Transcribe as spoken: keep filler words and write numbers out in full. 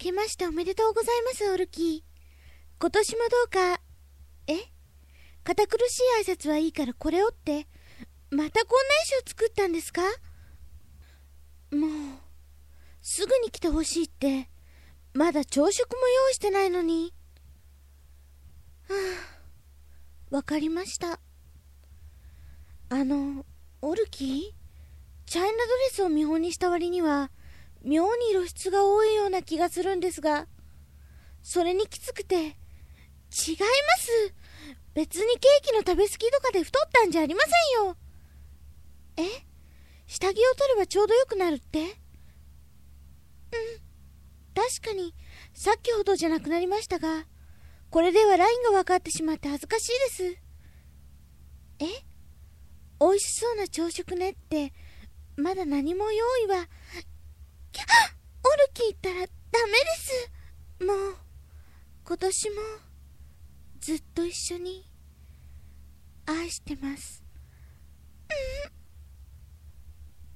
けましておめでとうございます、オルキー。今年もどうか。え堅苦しい挨拶はいいからこれをって。またこんな衣装作ったんですか？もうすぐに来てほしいって。まだ朝食も用意してないのに。はあ、わかりました。あのオルキー、チャイナドレスを見本にした割には妙に露出が多いような気がするんですが、それにきつくて。違います。別にケーキの食べ過ぎとかで太ったんじゃありませんよ。え下着を取ればちょうどよくなるって？うん、確かにさっきほどじゃなくなりましたが、これではラインが分かってしまって恥ずかしいです。え美味しそうな朝食ねって、まだ何も用意は。きゃオルキーったらダメです。もう今年もずっと一緒に愛してます。